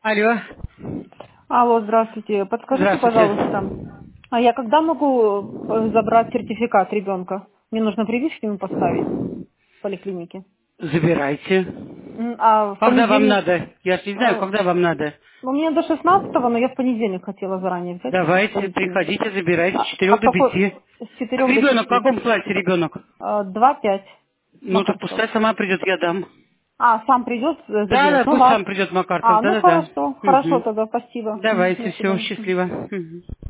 Алло. Алло, здравствуйте. Подскажите, Здравствуйте. пожалуйста, а я когда могу забрать сертификат ребенка? Мне нужно прививку ему поставить в поликлинике. Забирайте. А в Когда вам понедельник... надо? Я ж не знаю, когда вам надо. Ну, мне до 16-го, но я в понедельник хотела заранее взять, в Давайте, поликлинике. приходите, забирайте с А 4 в до какой... 5. С Так 4 до ребенок, в 5? каком классе ребенок? 2-5. Ну так Макарцов. пускай сама придет, я дам. Сам придет, Да, заберет. да, Ну пусть сам ладно. придет Макарцев, Ну да-да-да. хорошо. Хорошо Угу. тогда, спасибо. До Давайте, все, свидания. счастливо. Мгм.